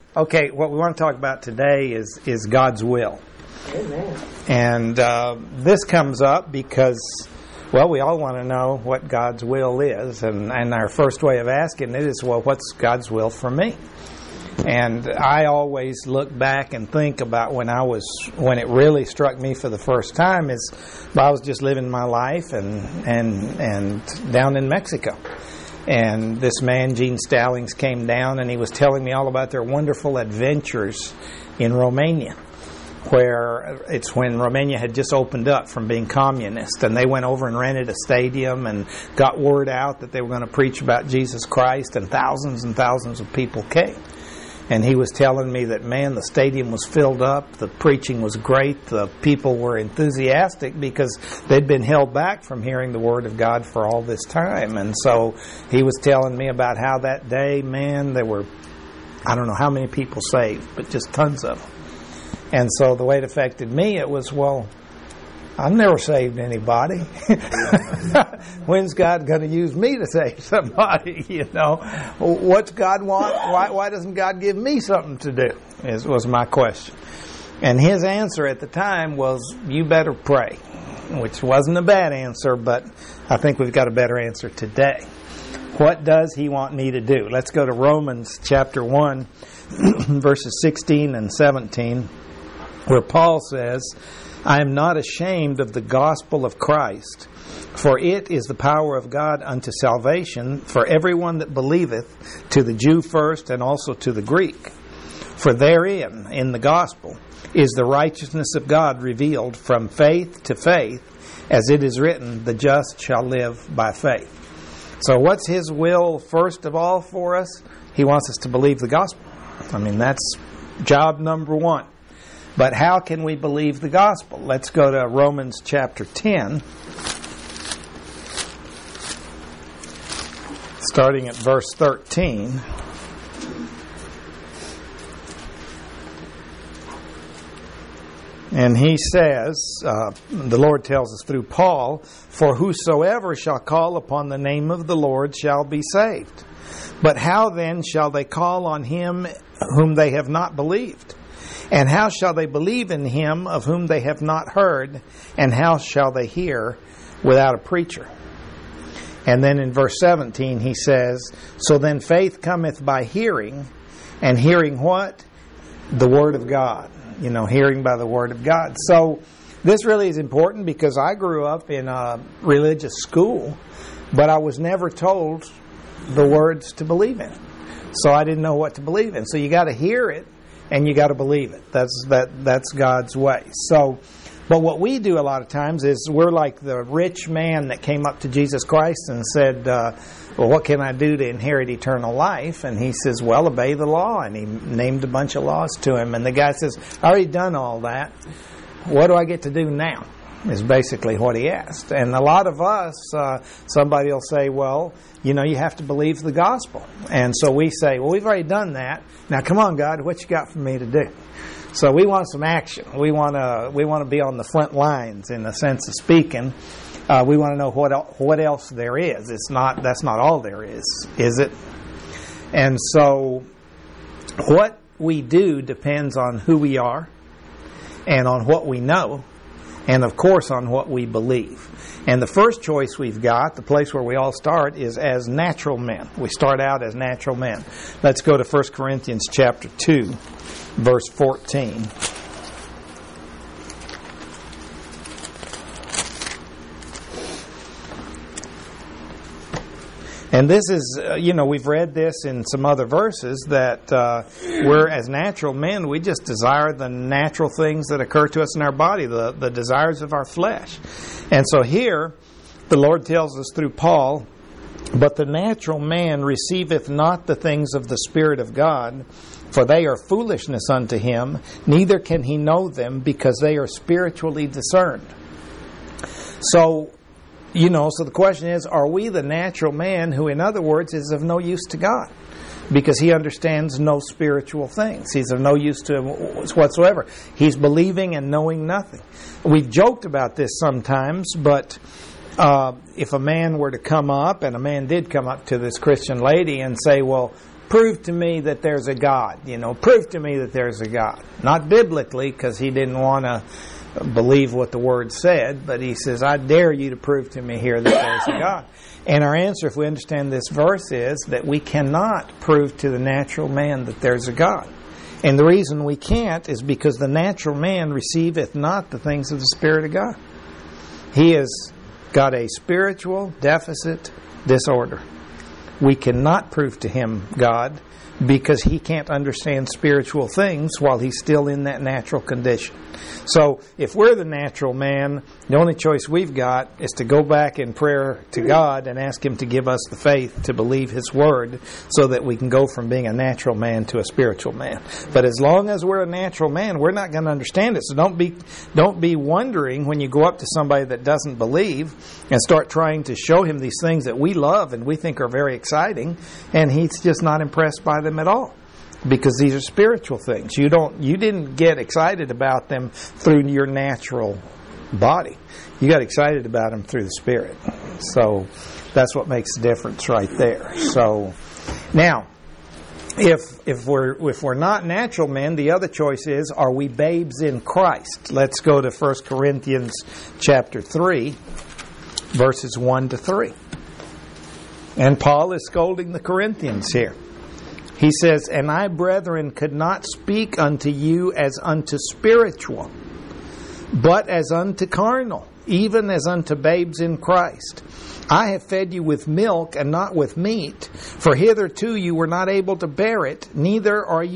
Okay, what we want to talk about today is God's will. Amen. And this comes up because, well, we all want to know what God's will is. And our first way of asking it is, well, what's God's will for me? And I always look back and think about when it really struck me for the first time is I was just living my life and down in Mexico. And this man, Gene Stallings, came down and he was telling me all about their wonderful adventures in Romania, where it's when Romania had just opened up from being communist, and they went over and rented a stadium and got word out that they were going to preach about Jesus Christ, and thousands of people came. And he was telling me that, man, the stadium was filled up, the preaching was great, the people were enthusiastic because they'd been held back from hearing the Word of God for all this time. And so he was telling me about how that day, man, there were, I don't know how many people saved, but just tons of them. And so the way it affected me, it was, well, I've never saved anybody. When's God going to use me to save somebody? You know, what's God want? Why doesn't God give me something to do? Was my question. And his answer at the time was, you better pray, which wasn't a bad answer, but I think we've got a better answer today. What does he want me to do? Let's go to Romans chapter 1, verses 16 and 17, where Paul says, I am not ashamed of the gospel of Christ, for it is the power of God unto salvation for everyone that believeth, to the Jew first and also to the Greek. For therein, in the gospel, is the righteousness of God revealed from faith to faith, as it is written, the just shall live by faith. So what's his will first of all for us? He wants us to believe the gospel. I mean, that's job number one. But how can we believe the gospel? Let's go to Romans chapter 10, starting at verse 13. And he says, the Lord tells us through Paul, for whosoever shall call upon the name of the Lord shall be saved. But how then shall they call on him whom they have not believed? And how shall they believe in him of whom they have not heard? And how shall they hear without a preacher? And then in verse 17 he says, so then faith cometh by hearing, and hearing what? The Word of God. You know, hearing by the Word of God. So this really is important because I grew up in a religious school, but I was never told the words to believe in. So I didn't know what to believe in. So you got to hear it. And you got to believe it. That's God's way. So, but what we do a lot of times is we're like the rich man that came up to Jesus Christ and said, well, what can I do to inherit eternal life? And he says, well, obey the law. And he named a bunch of laws to him. And the guy says, I already done all that. What do I get to do now? Is basically what he asked. And a lot of us, somebody will say, well, you know, you have to believe the gospel. And so we say, well, we've already done that. Now, come on, God, what you got for me to do? So we want some action. We want to be on the front lines in the sense of speaking. We want to know what else there is. That's not all there is it? And so what we do depends on who we are and on what we know. And, of course, on what we believe. And the first choice we've got, the place where we all start, is as natural men. We start out as natural men. Let's go to 1 Corinthians chapter 2, verse 14. And this is, we've read this in some other verses that we're, as natural men, we just desire the natural things that occur to us in our body, the desires of our flesh. And so here, the Lord tells us through Paul, but the natural man receiveth not the things of the Spirit of God, for they are foolishness unto him, neither can he know them, because they are spiritually discerned. So the question is, are we the natural man who, in other words, is of no use to God? Because he understands no spiritual things. He's of no use to him whatsoever. He's believing and knowing nothing. We've joked about this sometimes, but if a man were to come up, and a man did come up to this Christian lady and say, well, prove to me that there's a God. Prove to me that there's a God. Not biblically, because he didn't want to believe what the Word said, but he says, I dare you to prove to me here that there's a God. And our answer, if we understand this verse, is that we cannot prove to the natural man that there's a God. And the reason we can't is because the natural man receiveth not the things of the Spirit of God. He has got a spiritual deficit disorder. We cannot prove to him God because he can't understand spiritual things while he's still in that natural condition. So if we're the natural man, the only choice we've got is to go back in prayer to God and ask him to give us the faith to believe his word so that we can go from being a natural man to a spiritual man. But as long as we're a natural man, we're not going to understand it. So don't be wondering when you go up to somebody that doesn't believe and start trying to show him these things that we love and we think are very exciting, and he's just not impressed by them at all. Because these are spiritual things. You didn't get excited about them through your natural body. You got excited about them through the Spirit. So that's what makes the difference right there. So now, if we're not natural men, the other choice is, are we babes in Christ? Let's go to 1 Corinthians chapter 3, verses 1 to 3. And Paul is scolding the Corinthians here. He says, And I, brethren, could not speak unto you as unto spiritual, but as unto carnal, even as unto babes in Christ. I have fed you with milk and not with meat, for hitherto you were not able to bear it, neither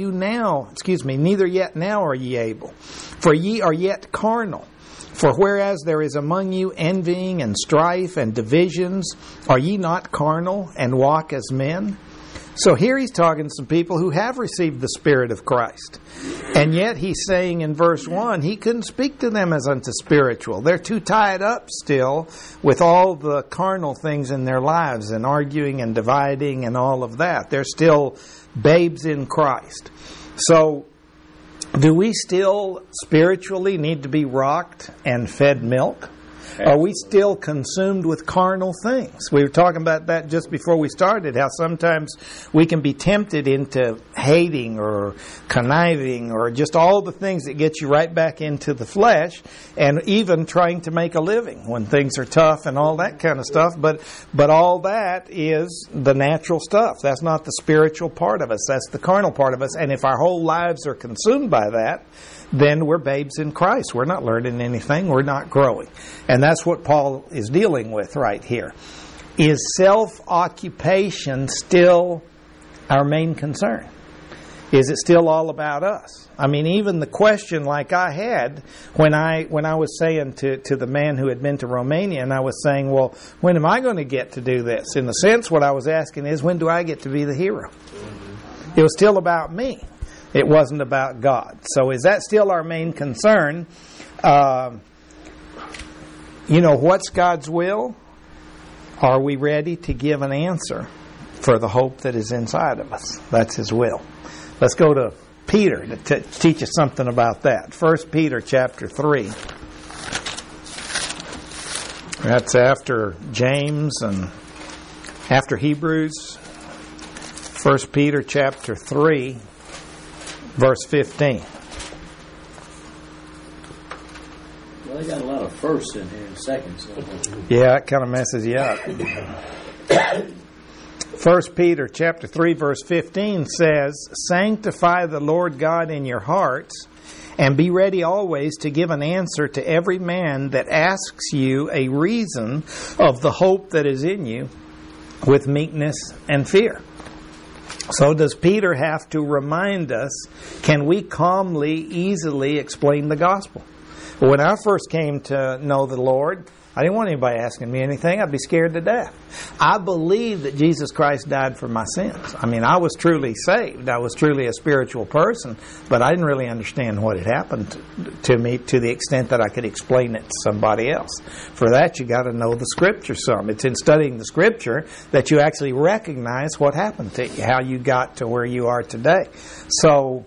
yet now are ye able. For ye are yet carnal. For whereas there is among you envying and strife and divisions, are ye not carnal and walk as men? So here he's talking to some people who have received the Spirit of Christ. And yet he's saying in verse 1, he couldn't speak to them as unto spiritual. They're too tied up still with all the carnal things in their lives and arguing and dividing and all of that. They're still babes in Christ. So do we still spiritually need to be rocked and fed milk? Are we still consumed with carnal things? We were talking about that just before we started, how sometimes we can be tempted into hating or conniving or just all the things that get you right back into the flesh, and even trying to make a living when things are tough and all that kind of stuff. But all that is the natural stuff. That's not the spiritual part of us. That's the carnal part of us. And if our whole lives are consumed by that, then we're babes in Christ. We're not learning anything. We're not growing. And that's what Paul is dealing with right here. Is self-occupation still our main concern? Is it still all about us? I mean, even the question like I had when I was saying to the man who had been to Romania, and I was saying, well, when am I going to get to do this? In the sense, what I was asking is, when do I get to be the hero? It was still about me. It wasn't about God. So is that still our main concern? What's God's will? Are we ready to give an answer for the hope that is inside of us? That's His will. Let's go to Peter to teach us something about that. 1 Peter chapter 3. That's after James and after Hebrews. 1 Peter chapter 3. Verse 15. Well, they got a lot of firsts in here and seconds. Yeah, it kind of messes you up. 1 Peter chapter 3, verse 15 says, Sanctify the Lord God in your hearts, and be ready always to give an answer to every man that asks you a reason of the hope that is in you with meekness and fear. So does Peter have to remind us, can we calmly, easily explain the gospel? Well, when I first came to know the Lord, I didn't want anybody asking me anything. I'd be scared to death. I believed that Jesus Christ died for my sins. I mean, I was truly saved. I was truly a spiritual person, but I didn't really understand what had happened to me to the extent that I could explain it to somebody else. For that, you got to know the Scripture some. It's in studying the Scripture that you actually recognize what happened to you, how you got to where you are today. So,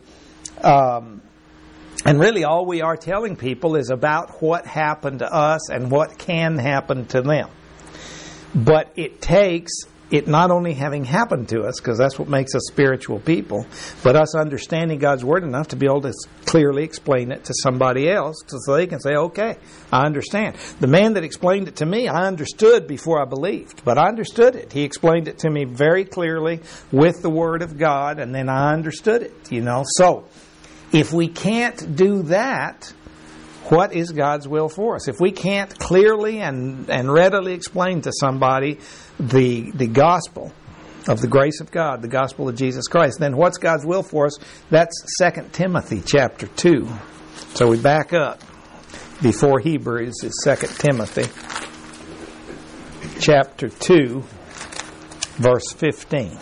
and really all we are telling people is about what happened to us and what can happen to them. But it takes it not only having happened to us, because that's what makes us spiritual people, but us understanding God's Word enough to be able to clearly explain it to somebody else so they can say, okay, I understand. The man that explained it to me, I understood before I believed, but I understood it. He explained it to me very clearly with the Word of God, and then I understood it, So, if we can't do that, what is God's will for us? If we can't clearly and readily explain to somebody the gospel of the grace of God, the gospel of Jesus Christ, then what's God's will for us? That's 2 Timothy chapter 2. So we back up before Hebrews. It's 2 Timothy chapter 2, verse 15.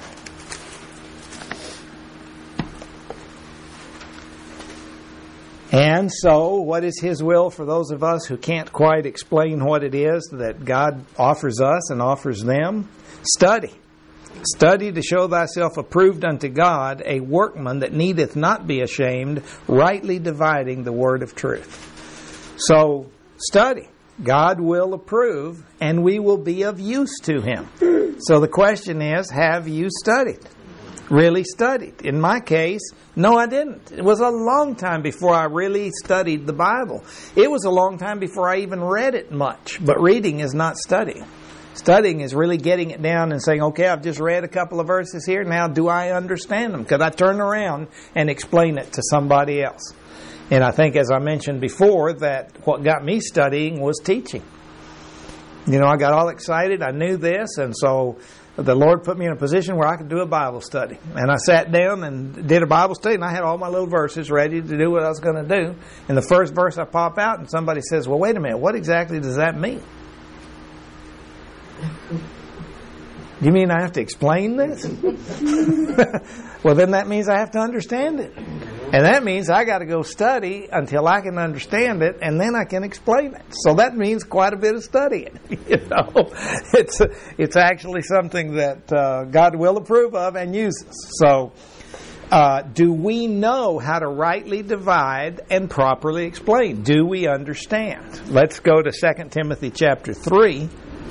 And so, what is His will for those of us who can't quite explain what it is that God offers us and offers them? Study. Study to show thyself approved unto God, a workman that needeth not be ashamed, rightly dividing the word of truth. So, study. God will approve, and we will be of use to Him. So the question is, have you studied? Really studied? In my case, no, I didn't. It was a long time before I really studied the Bible. It was a long time before I even read it much. But reading is not studying. Studying is really getting it down and saying, okay, I've just read a couple of verses here. Now, do I understand them? Could I turn around and explain it to somebody else? And I think, as I mentioned before, that what got me studying was teaching. I got all excited. I knew this, and so the Lord put me in a position where I could do a Bible study. And I sat down and did a Bible study, and I had all my little verses ready to do what I was going to do. And the first verse I pop out, and somebody says, well, wait a minute, what exactly does that mean? You mean I have to explain this? Well, then that means I have to understand it. And that means I got to go study until I can understand it, and then I can explain it. So that means quite a bit of studying. It's actually something that God will approve of and uses. So, do we know how to rightly divide and properly explain? Do we understand? Let's go to 2 Timothy chapter 3.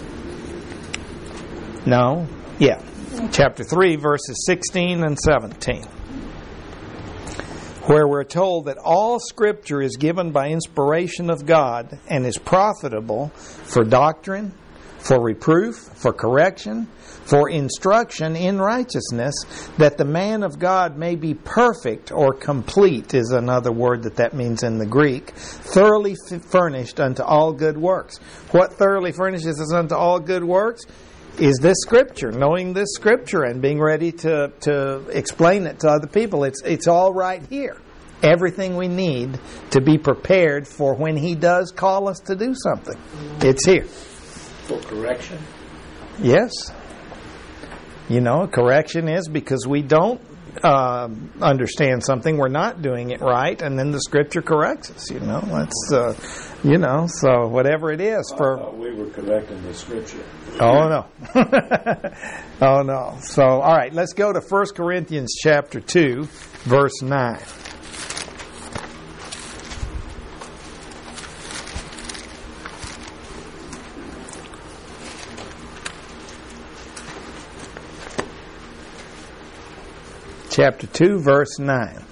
No? Yeah. Chapter 3, verses 16 and 17. Where we're told that all Scripture is given by inspiration of God and is profitable for doctrine, for reproof, for correction, for instruction in righteousness, that the man of God may be perfect or complete, is another word that means in the Greek, thoroughly furnished unto all good works. What thoroughly furnishes us unto all good works? Is this Scripture, knowing this Scripture and being ready to explain it to other people. It's all right here. Everything we need to be prepared for when He does call us to do something. It's here. For correction? Yes. Correction is because we don't understand something, we're not doing it right, and then the Scripture corrects us. That's so whatever it is. I thought we were correcting the Scripture. Oh no. Oh no. So all right, let's go to 1 Corinthians chapter 2, verse 9. Chapter 2, verse 9.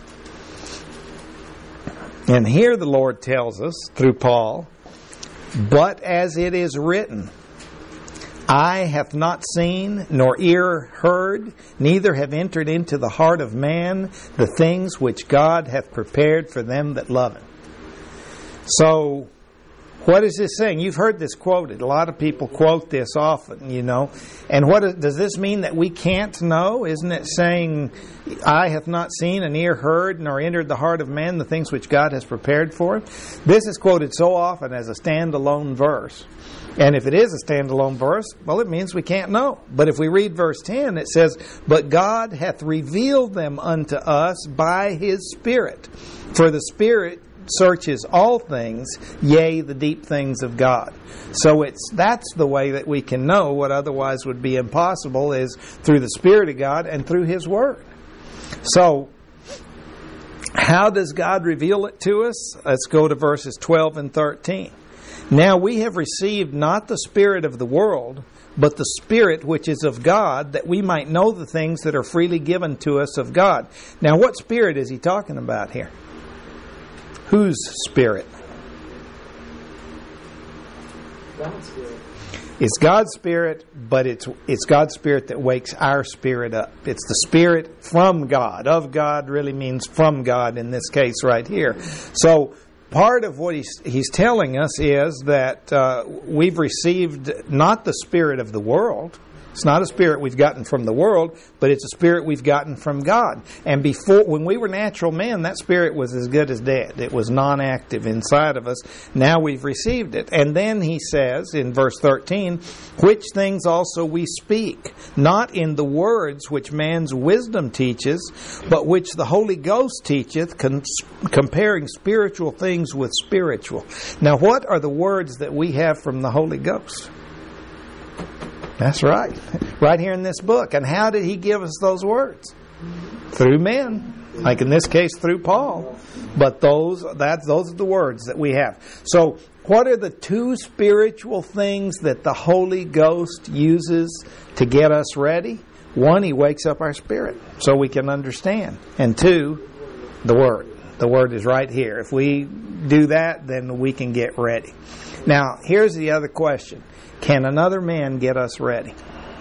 And here the Lord tells us, through Paul, but as it is written, eye hath not seen, nor ear heard, neither have entered into the heart of man the things which God hath prepared for them that love Him. So, what is this saying? You've heard this quoted. A lot of people quote this often, And does this mean that we can't know? Isn't it saying, eye hath not seen, and ear heard, nor entered the heart of man the things which God has prepared for him? This is quoted so often as a standalone verse. And if it is a standalone verse, well, it means we can't know. But if we read verse 10, it says, but God hath revealed them unto us by His Spirit. For the Spirit searches all things, yea, the deep things of God. So that's the way that we can know what otherwise would be impossible, is through the Spirit of God and through His Word. So, how does God reveal it to us? Let's go to verses 12 and 13. Now we have received not the spirit of the world, but the Spirit which is of God, that we might know the things that are freely given to us of God. Now, what Spirit is he talking about here? Whose Spirit? God's Spirit. It's God's Spirit, but it's God's Spirit that wakes our spirit up. It's the Spirit from God. Of God really means from God in this case right here. So part of what he's telling us is that we've received not the spirit of the world. It's not a spirit we've gotten from the world, but it's a spirit we've gotten from God. And before, when we were natural men, that spirit was as good as dead. It was non-active inside of us. Now we've received it. And then he says in verse 13, which things also we speak, not in the words which man's wisdom teaches, but which the Holy Ghost teacheth, comparing spiritual things with spiritual. Now, what are the words that we have from the Holy Ghost? That's right. Right here in this book. And how did he give us those words? Through men. Like in this case, through Paul. But those are the words that we have. So, what are the two spiritual things that the Holy Ghost uses to get us ready? One, he wakes up our spirit so we can understand. And two, the Word. The Word is right here. If we do that, then we can get ready. Now, here's the other question. Can another man get us ready?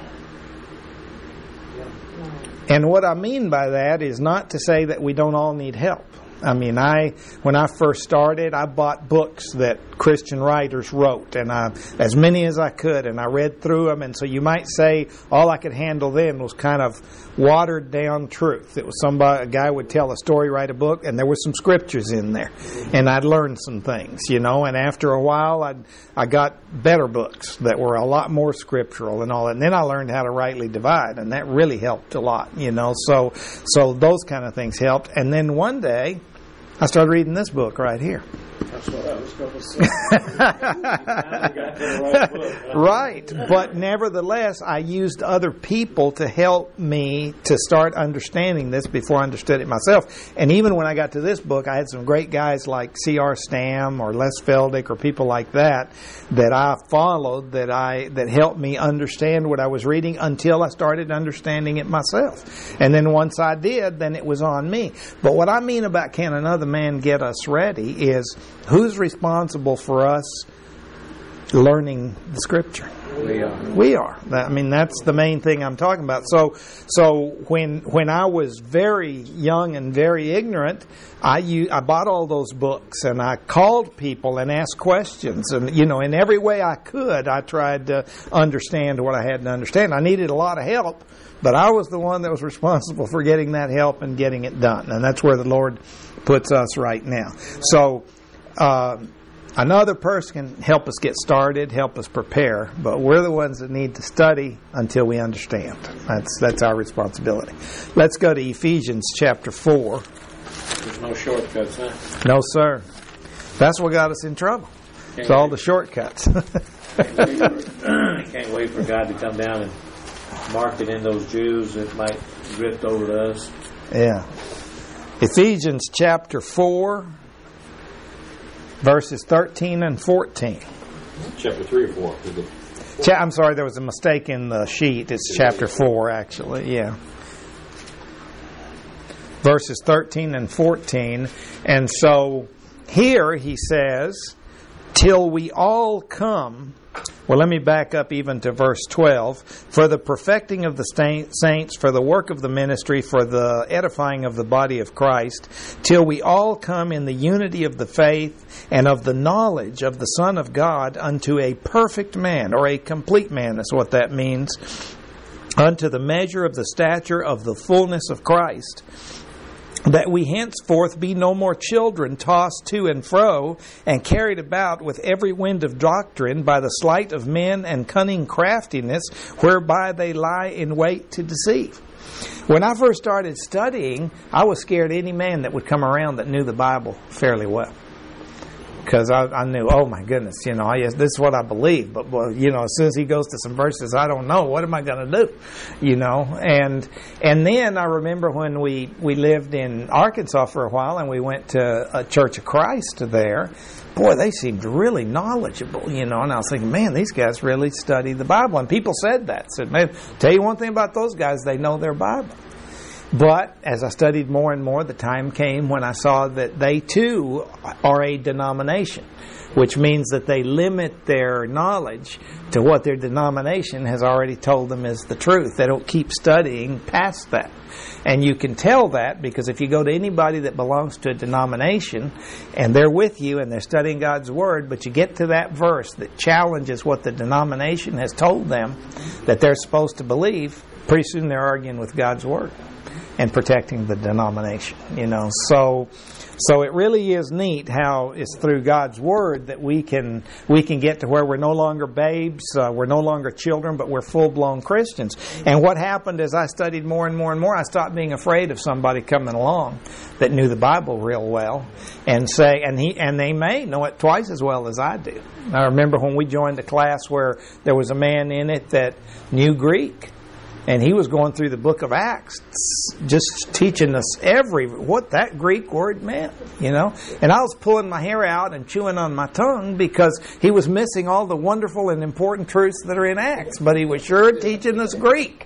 And what I mean by that is not to say that we don't all need help. I mean, when I first started, I bought books that Christian writers wrote, and as many as I could, and I read through them. And so you might say all I could handle then was kind of watered down truth. It was a guy would tell a story, write a book, and there were some scriptures in there, and I'd learned some things, And after a while, I got better books that were a lot more scriptural and all that. And then I learned how to rightly divide, and that really helped a lot, So those kind of things helped. And then one day, I started reading this book right here. That's what I was going to say. You got the right book, huh? Right. But nevertheless, I used other people to help me to start understanding this before I understood it myself. And even when I got to this book, I had some great guys like C.R. Stam or Les Feldick or people like that I followed that helped me understand what I was reading until I started understanding it myself. And then once I did, then it was on me. But what I mean about can another man get us ready is who's responsible for us learning the Scripture? We are. That's the main thing I'm talking about. So when I was very young and very ignorant, I bought all those books and I called people and asked questions, and in every way I could, I tried to understand what I had to understand. I needed a lot of help, but I was the one that was responsible for getting that help and getting it done, and that's where the Lord puts us right now. So another person can help us get started, help us prepare, but we're the ones that need to study until we understand. That's our responsibility. Let's go to Ephesians chapter 4. There's no shortcuts, huh? No, sir. That's what got us in trouble. It's all the shortcuts. Can't wait for God to come down and mark it in those Jews that might drift over to us. Yeah. Ephesians chapter 4, verses 13 and 14. Chapter 3 or 4? I'm sorry, there was a mistake in the sheet. It's chapter 4, actually. Yeah. Verses 13 and 14. And so here he says, till we all come. Well, let me back up even to verse 12. For the perfecting of the saints, for the work of the ministry, for the edifying of the body of Christ, till we all come in the unity of the faith and of the knowledge of the Son of God unto a perfect man, or a complete man is what that means, unto the measure of the stature of the fullness of Christ, that we henceforth be no more children, tossed to and fro, and carried about with every wind of doctrine by the sleight of men and cunning craftiness, whereby they lie in wait to deceive. When I first started studying, I was scared of any man that would come around that knew the Bible fairly well. because I knew, oh my goodness, this is what I believe. But as soon as he goes to some verses, I don't know, what am I going to do? And then I remember when we lived in Arkansas for a while, and we went to a Church of Christ there. Boy, they seemed really knowledgeable, and I was thinking, man, these guys really study the Bible. And people said that. Said, man, tell you one thing about those guys, they know their Bible. But as I studied more and more, the time came when I saw that they too are a denomination, which means that they limit their knowledge to what their denomination has already told them is the truth. They don't keep studying past that. And you can tell that because if you go to anybody that belongs to a denomination and they're with you and they're studying God's Word, but you get to that verse that challenges what the denomination has told them that they're supposed to believe, pretty soon they're arguing with God's Word and protecting the denomination, So it really is neat how it's through God's Word that we can get to where we're no longer babes, we're no longer children, but we're full-blown Christians. And what happened as I studied more and more and more, I stopped being afraid of somebody coming along that knew the Bible real well and they may know it twice as well as I do. I remember when we joined a class where there was a man in it that knew Greek. And he was going through the book of Acts, just teaching us what that Greek word meant, And I was pulling my hair out and chewing on my tongue because he was missing all the wonderful and important truths that are in Acts. But he was sure teaching us Greek,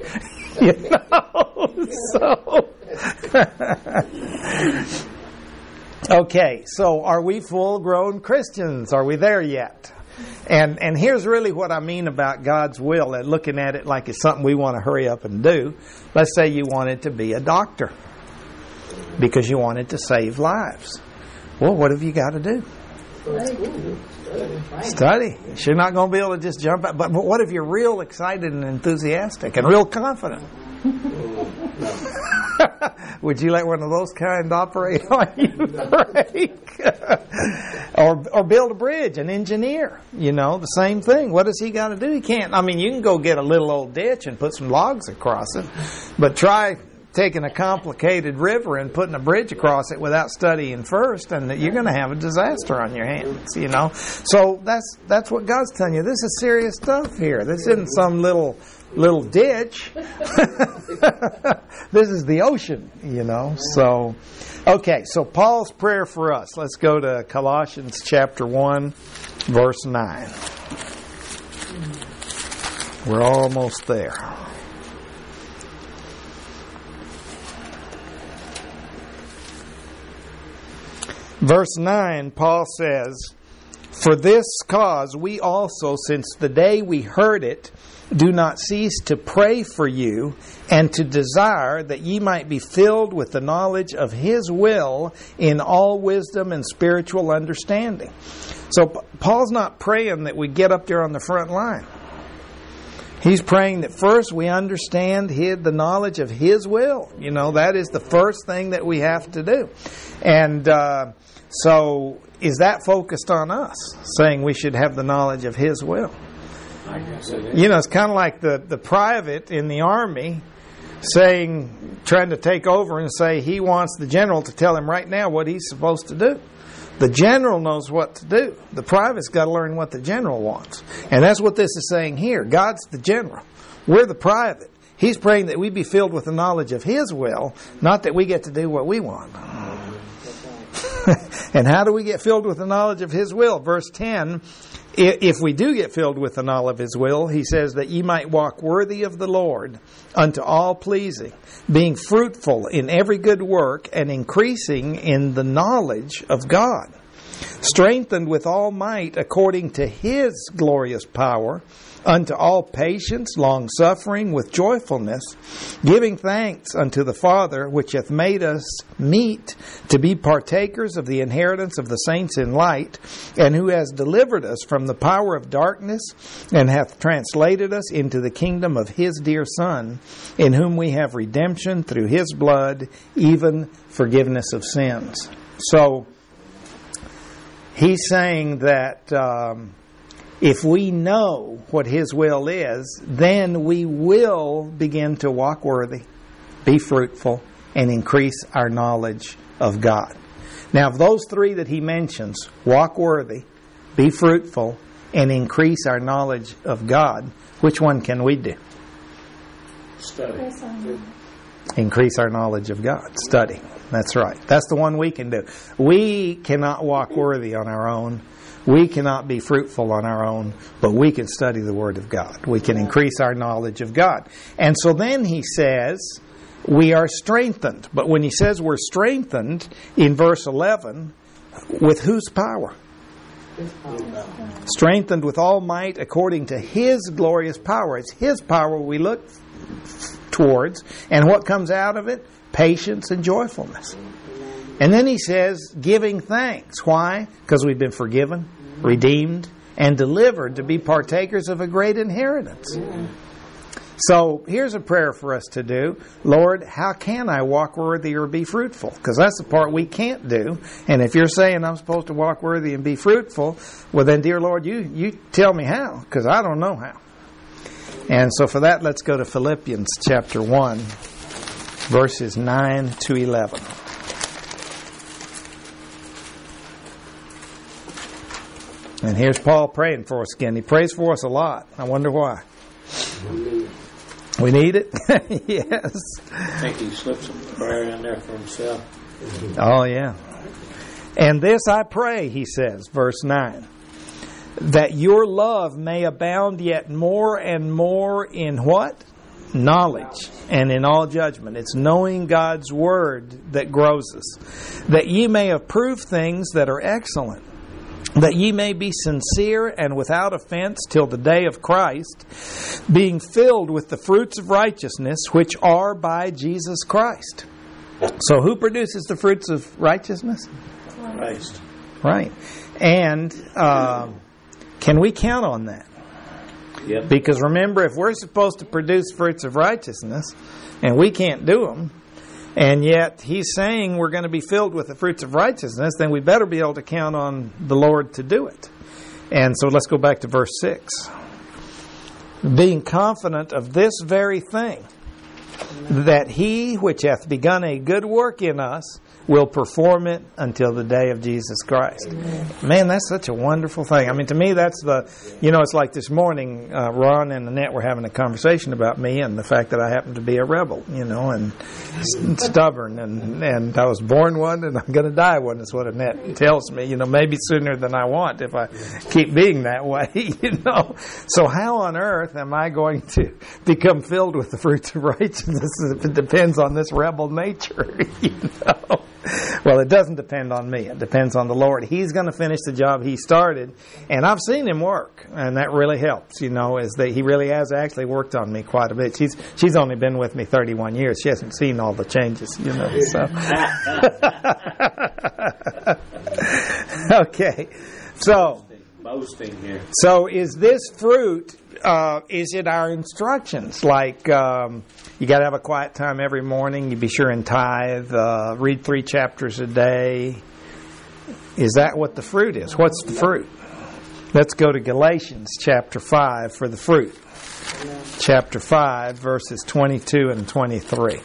So, okay, so are we full-grown Christians? Are we there yet? And here's really what I mean about God's will and looking at it like it's something we want to hurry up and do. Let's say you wanted to be a doctor because you wanted to save lives. Well, what have you got to do? Study. You're not going to be able to just jump out. But what if you're real excited and enthusiastic and real confident? Would you let one of those kind operate on you, Frank? Or build a bridge, an engineer, the same thing. What does he got to do? He can't. You can go get a little old ditch and put some logs across it, but try taking a complicated river and putting a bridge across it without studying first, and you're going to have a disaster on your hands, So that's what God's telling you. This is serious stuff here. This isn't some little ditch. This is the ocean, So, okay, so Paul's prayer for us. Let's go to Colossians chapter 1, verse 9. We're almost there. Verse 9, Paul says, "For this cause we also, since the day we heard it, do not cease to pray for you and to desire that ye might be filled with the knowledge of His will in all wisdom and spiritual understanding." So Paul's not praying that we get up there on the front line. He's praying that first we understand the knowledge of His will. That is the first thing that we have to do. And so is that focused on us, saying we should have the knowledge of His will? It's kind of like the private in the army trying to take over and say he wants the general to tell him right now what he's supposed to do. The general knows what to do. The private's got to learn what the general wants. And that's what this is saying here. God's the general. We're the private. He's praying that we be filled with the knowledge of His will, not that we get to do what we want. And how do we get filled with the knowledge of His will? Verse 10, if we do get filled with the knowledge of His will, he says that ye might walk worthy of the Lord unto all pleasing, being fruitful in every good work and increasing in the knowledge of God, strengthened with all might according to His glorious power, unto all patience, long-suffering, with joyfulness, giving thanks unto the Father, which hath made us meet to be partakers of the inheritance of the saints in light, and who has delivered us from the power of darkness, and hath translated us into the kingdom of His dear Son, in whom we have redemption through His blood, even forgiveness of sins. So, he's saying that if we know what His will is, then we will begin to walk worthy, be fruitful, and increase our knowledge of God. Now, of those three that he mentions, walk worthy, be fruitful, and increase our knowledge of God, which one can we do? Study. Increase our knowledge of God. Study. That's right. That's the one we can do. We cannot walk worthy on our own. We cannot be fruitful on our own, but we can study the Word of God. We can increase our knowledge of God. And so then he says, we are strengthened. But when he says we're strengthened, in verse 11, with whose power? Strengthened with all might according to His glorious power. It's His power we look towards. And what comes out of it? Patience and joyfulness. And then he says, giving thanks. Why? Because we've been forgiven, redeemed, and delivered to be partakers of a great inheritance. So here's a prayer for us to do. Lord, how can I walk worthy or be fruitful? Because that's the part we can't do. And if you're saying I'm supposed to walk worthy and be fruitful, well then, dear Lord, you tell me how, because I don't know how. And so for that, let's go to Philippians chapter 1, verses 9 to 11. And here's Paul praying for us again. He prays for us a lot. I wonder why. We need it? Yes. I think he slipped some prayer in there for himself. Oh, yeah. And this I pray, he says, verse 9, that your love may abound yet more and more in what? Knowledge and in all judgment. It's knowing God's Word that grows us. That ye may approve things that are excellent. That ye may be sincere and without offense till the day of Christ, being filled with the fruits of righteousness which are by Jesus Christ. So who produces the fruits of righteousness? Christ. Right. And can we count on that? Yep. Because remember, if we're supposed to produce fruits of righteousness, and we can't do them, and yet He's saying we're going to be filled with the fruits of righteousness, then we better be able to count on the Lord to do it. And so let's go back to verse 6. Being confident of this very thing, that He which hath begun a good work in us will perform it until the day of Jesus Christ. Man, that's such a wonderful thing. I mean, to me, that's it's like this morning, Ron and Annette were having a conversation about me and the fact that I happen to be a rebel, and stubborn, and I was born one and I'm going to die one, is what Annette tells me, maybe sooner than I want if I keep being that way, So how on earth am I going to become filled with the fruits of righteousness if it depends on this rebel nature, Well, it doesn't depend on me. It depends on the Lord. He's going to finish the job He started. And I've seen Him work. And that really helps, is that He really has actually worked on me quite a bit. She's only been with me 31 years. She hasn't seen all the changes, so. Okay. So. Boasting here. So is this fruit, is it our instructions? Like, you got to have a quiet time every morning. You be sure and tithe. Read 3 chapters a day. Is that what the fruit is? What's the fruit? Let's go to Galatians chapter 5 for the fruit. Chapter 5, verses 22 and 23.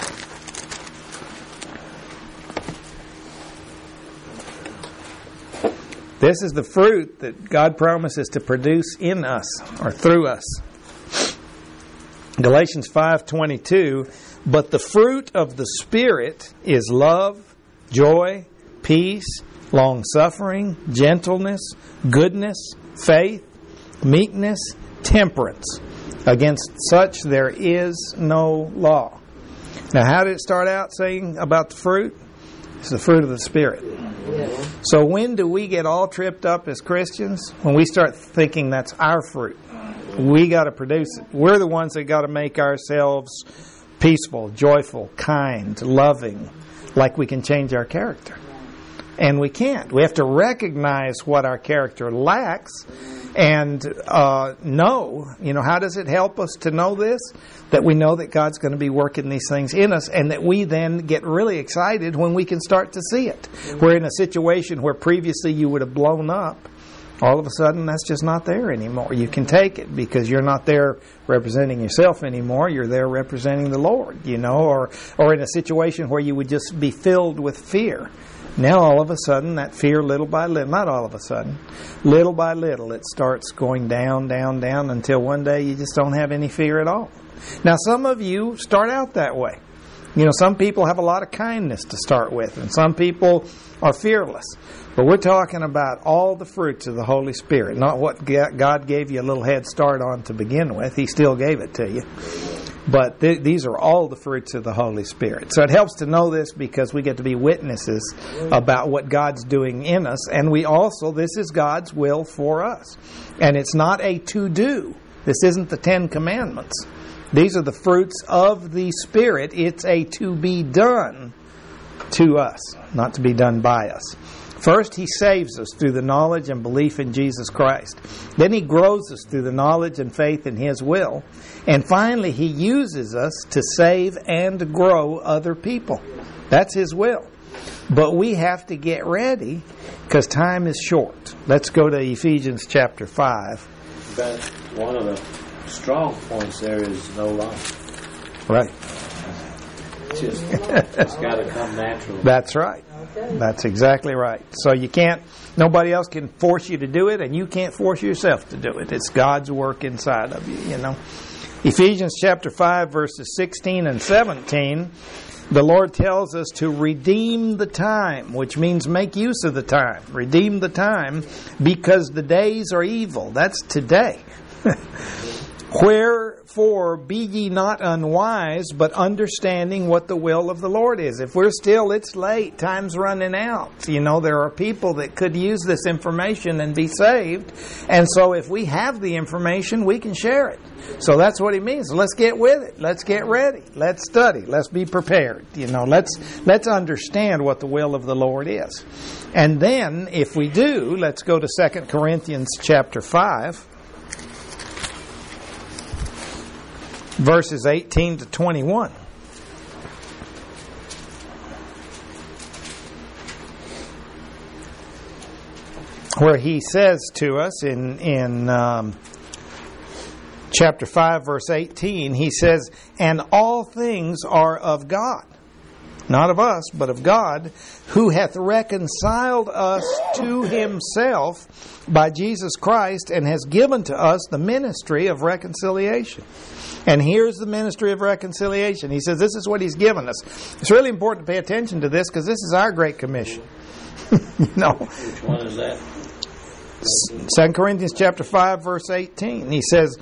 This is the fruit that God promises to produce in us or through us. Galatians 5:22, but the fruit of the Spirit is love, joy, peace, long-suffering, gentleness, goodness, faith, meekness, temperance. Against such there is no law. Now, how did it start out saying about the fruit? It's the fruit of the Spirit. So when do we get all tripped up as Christians? When we start thinking that's our fruit. We got to produce it. We're the ones that got to make ourselves peaceful, joyful, kind, loving, like we can change our character. And we can't. We have to recognize what our character lacks and know. How does it help us to know this? That we know that God's going to be working these things in us, and that we then get really excited when we can start to see it. We're in a situation where previously you would have blown up. All of a sudden, that's just not there anymore. You can take it because you're not there representing yourself anymore. You're there representing the Lord, or in a situation where you would just be filled with fear. Now all of a sudden, that fear little by little, not all of a sudden, little by little, it starts going down, down, down until one day you just don't have any fear at all. Now some of you start out that way. You know, some people have a lot of kindness to start with, and some people are fearless. But we're talking about all the fruits of the Holy Spirit, not what God gave you a little head start on to begin with. He still gave it to you. But these are all the fruits of the Holy Spirit. So it helps to know this because we get to be witnesses about what God's doing in us. And we also, this is God's will for us. And it's not a to-do. This isn't the Ten Commandments. These are the fruits of the Spirit. It's a to be done to us, not to be done by us. First, He saves us through the knowledge and belief in Jesus Christ. Then He grows us through the knowledge and faith in His will. And finally, He uses us to save and grow other people. That's His will. But we have to get ready because time is short. Let's go to Ephesians chapter 5. But one of the strong points there is no life. Right. It's got to come naturally. That's right. That's exactly right. So you can't, nobody else can force you to do it, and you can't force yourself to do it. It's God's work inside of you, you know. Ephesians chapter 5, verses 16 and 17, the Lord tells us to redeem the time, which means make use of the time. Redeem the time because the days are evil. That's today. Wherefore be ye not unwise, but understanding what the will of the Lord is. If we're still, it's late, time's running out. You know, there are people that could use this information and be saved. And so if we have the information, we can share it. So that's what he means. Let's get with it. Let's get ready. Let's study. Let's be prepared. You know, let's understand what the will of the Lord is. And then, if we do, let's go to 2 Corinthians chapter 5. Verses 18 to 21. Where he says to us in chapter 5, verse 18, he says, "And all things are of God, not of us, but of God, who hath reconciled us to Himself by Jesus Christ, and has given to us the ministry of reconciliation." And here's the ministry of reconciliation. He says this is what He's given us. It's really important to pay attention to this because this is our Great Commission. You know. Which one is that? 2 Corinthians chapter 5, verse 18. He says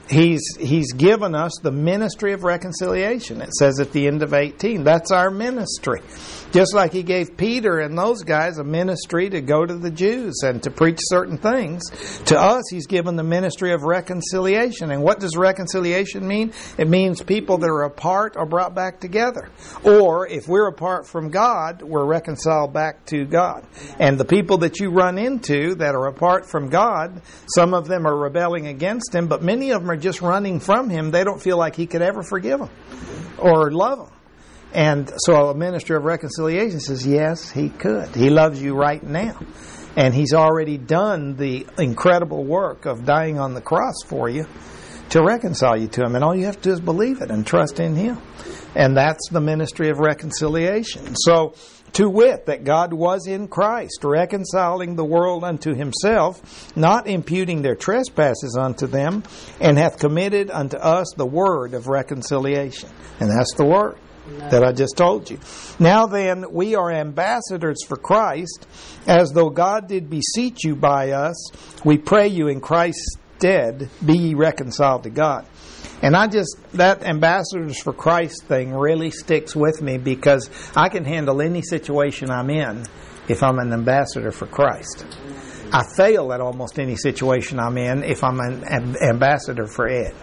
He's given us the ministry of reconciliation. It says at the end of 18. That's our ministry. Just like He gave Peter and those guys a ministry to go to the Jews and to preach certain things, to us He's given the ministry of reconciliation. And what does reconciliation mean? It means people that are apart are brought back together. Or if we're apart from God, we're reconciled back to God. And the people that you run into that are apart from God, some of them are rebelling against Him, but many of them are just running from Him. They don't feel like He could ever forgive them or love them. And so a ministry of reconciliation says, yes, He could. He loves you right now. And He's already done the incredible work of dying on the cross for you to reconcile you to Him. And all you have to do is believe it and trust in Him. And that's the ministry of reconciliation. So, to wit, that God was in Christ, reconciling the world unto Himself, not imputing their trespasses unto them, and hath committed unto us the word of reconciliation. And that's the word that I just told you. Now then, we are ambassadors for Christ, as though God did beseech you by us. We pray you in Christ's stead, be ye reconciled to God. And that ambassadors for Christ thing really sticks with me because I can handle any situation I'm in if I'm an ambassador for Christ. I fail at almost any situation I'm in if I'm an ambassador for Ed.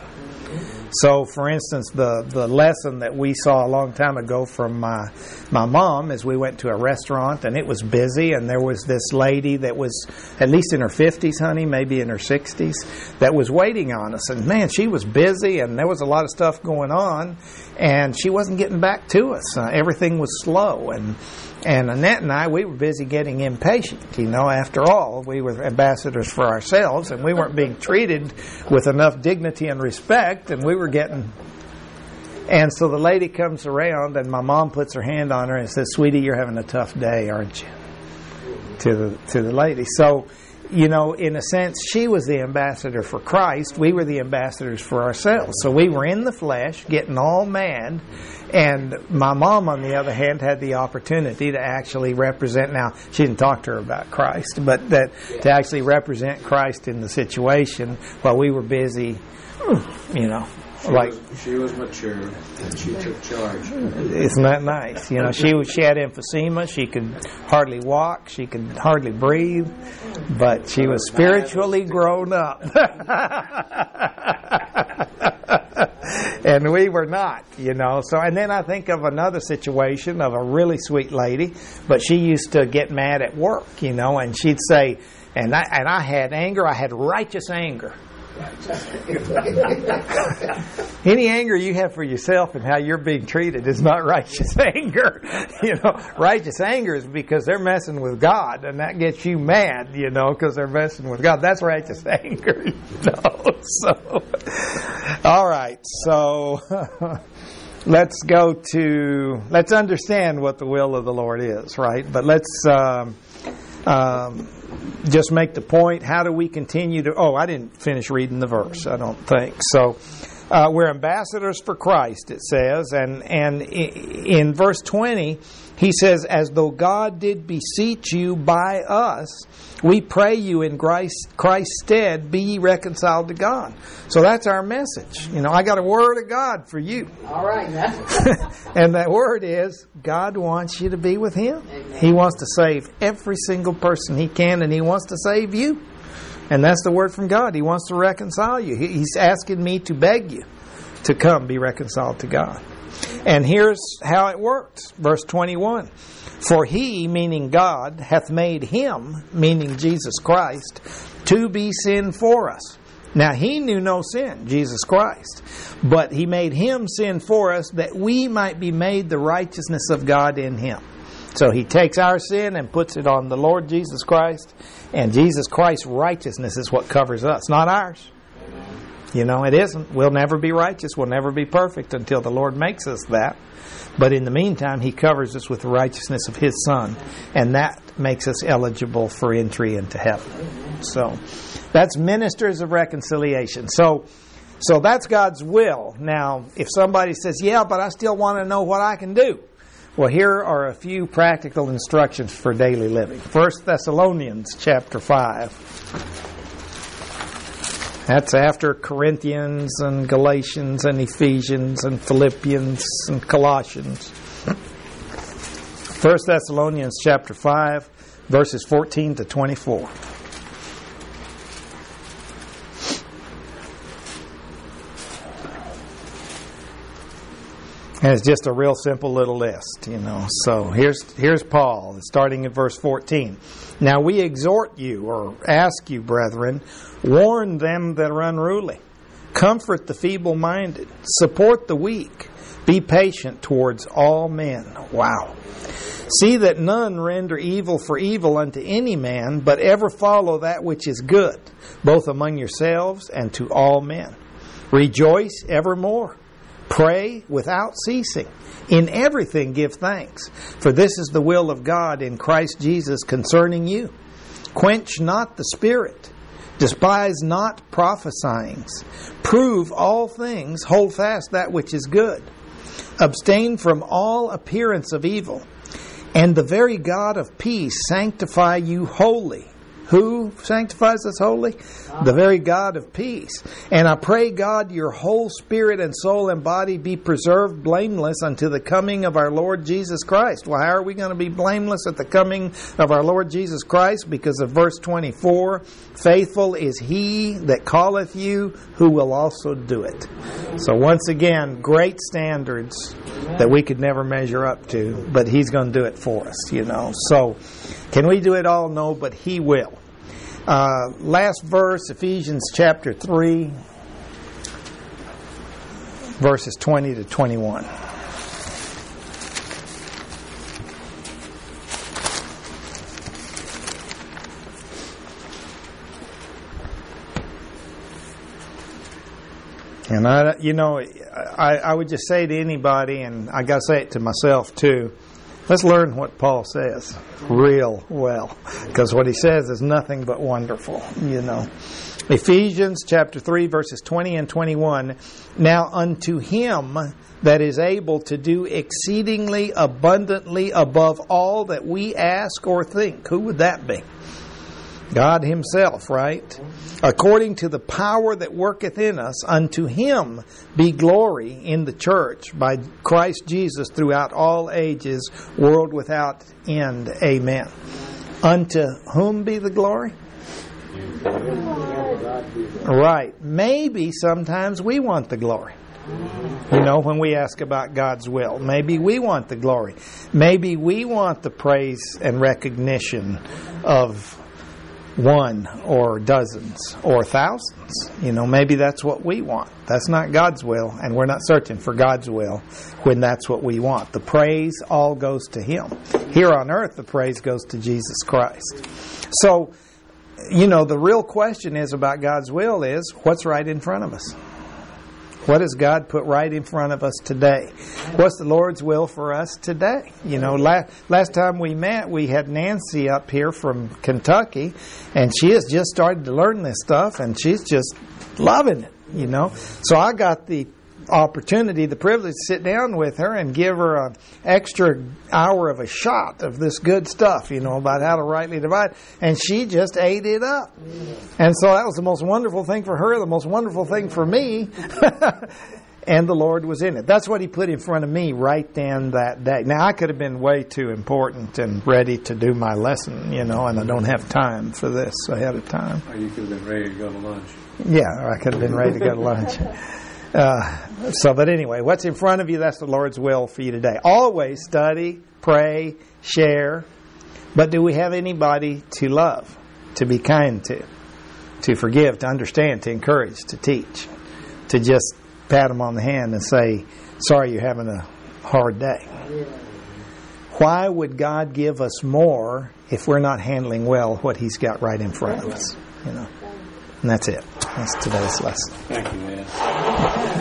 So, for instance, the lesson that we saw a long time ago from my mom is we went to a restaurant and it was busy, and there was this lady that was at least in her 50s, honey, maybe in her 60s, that was waiting on us. And man, she was busy and there was a lot of stuff going on, and she wasn't getting back to us. Everything was slow, and Annette and I, we were busy getting impatient. You know, after all, we were ambassadors for ourselves, and we weren't being treated with enough dignity and respect, and we were getting... And so the lady comes around, and my mom puts her hand on her and says, "Sweetie, you're having a tough day, aren't you?" to the lady. So, you know, in a sense, she was the ambassador for Christ. We were the ambassadors for ourselves. So we were in the flesh, getting all mad. And my mom, on the other hand, had the opportunity to actually represent. Now, she didn't talk to her about Christ, but that to actually represent Christ in the situation while we were busy, you know. She was mature and she took charge. Isn't that nice? You know, she had emphysema. She could hardly walk. She could hardly breathe, but she was spiritually grown up. And we were not, you know. So, and then I think of another situation of a really sweet lady, but she used to get mad at work, you know, and she'd say, and I had anger. I had righteous anger. Any anger you have for yourself and how you're being treated is not righteous anger. You know, righteous anger is because they're messing with God, and that gets you mad, you know, because they're messing with God. That's righteous anger, you know. So, all right. So, let's understand what the will of the Lord is, right? But let's just make the point. How do we continue to... Oh, I didn't finish reading the verse, I don't think. So, we're ambassadors for Christ, it says. And in verse 20, he says, as though God did beseech you by us, we pray you in Christ's stead, be ye reconciled to God. So that's our message. You know, I got a word of God for you. All right. And that word is, God wants you to be with Him. Amen. He wants to save every single person He can, and He wants to save you. And that's the word from God. He wants to reconcile you. He's asking me to beg you to come be reconciled to God. And here's how it works. Verse 21. For He, meaning God, hath made Him, meaning Jesus Christ, to be sin for us. Now, He knew no sin, Jesus Christ, but He made Him sin for us that we might be made the righteousness of God in Him. So He takes our sin and puts it on the Lord Jesus Christ, and Jesus Christ's righteousness is what covers us, not ours. You know, it isn't. We'll never be righteous. We'll never be perfect until the Lord makes us that. But in the meantime, He covers us with the righteousness of His Son, and that makes us eligible for entry into heaven. So that's ministers of reconciliation. So that's God's will. Now, if somebody says, yeah, but I still want to know what I can do. Well, here are a few practical instructions for daily living. 1 Thessalonians chapter 5. That's after Corinthians and Galatians and Ephesians and Philippians and Colossians. 1 Thessalonians chapter 5, verses 14 to 24. And it's just a real simple little list, you know. So here's Paul, starting at verse 14. Now we exhort you, or ask you, brethren, warn them that are unruly, comfort the feeble-minded, support the weak, be patient towards all men. Wow. See that none render evil for evil unto any man, but ever follow that which is good, both among yourselves and to all men. Rejoice evermore. Pray without ceasing. In everything give thanks, for this is the will of God in Christ Jesus concerning you. Quench not the spirit. Despise not prophesying. Prove all things. Hold fast that which is good. Abstain from all appearance of evil. And the very God of peace sanctify you wholly. Who sanctifies us wholly? The very God of peace. And I pray, God, your whole spirit and soul and body be preserved blameless unto the coming of our Lord Jesus Christ. Well, how are we going to be blameless at the coming of our Lord Jesus Christ? Because of verse 24, faithful is He that calleth you, who will also do it. So once again, great standards that we could never measure up to, but He's going to do it for us, you know. So, can we do it all? No, but He will. Last verse, Ephesians chapter 3, verses 20 to 21. And I would just say to anybody, and I got to say it to myself too, Let's learn what Paul says real well, because what he says is nothing but wonderful, you know. Ephesians chapter 3, verses 20 and 21. Now unto him that is able to do exceedingly abundantly above all that we ask or think. Who would that be? God himself, right? According to the power that worketh in us, unto him be glory in the church by Christ Jesus throughout all ages, world without end. Amen. Unto whom be the glory? Right. Maybe sometimes we want the glory. You know, when we ask about God's will, maybe we want the glory. Maybe we want the praise and recognition of one or dozens or thousands. You know, maybe that's what we want. That's not God's will, and we're not searching for God's will when that's what we want. The praise all goes to him. Here on earth, the praise goes to Jesus Christ. So, you know, the real question is about God's will is, what's right in front of us? What has God put right in front of us today? What's the Lord's will for us today? You know, last time we met, we had Nancy up here from Kentucky, and she has just started to learn this stuff, and she's just loving it, you know. So I got the opportunity, the privilege to sit down with her and give her an extra hour of a shot of this good stuff, you know, about how to rightly divide. And she just ate it up. And so that was the most wonderful thing for her, the most wonderful thing for me. And the Lord was in it. That's what he put in front of me right then that day. Now, I could have been way too important and ready to do my lesson, you know, and I don't have time for this ahead of time. Or you could have been ready to go to lunch. Yeah, or I could have been ready to go to lunch. But anyway, what's in front of you, that's the Lord's will for you today. Always study, pray, share. But do we have anybody to love, to be kind to forgive, to understand, to encourage, to teach, to just pat them on the hand and say, sorry you're having a hard day? Why would God give us more if we're not handling well what he's got right in front of us? You know, and that's it. That's today's lesson. Thank you, man.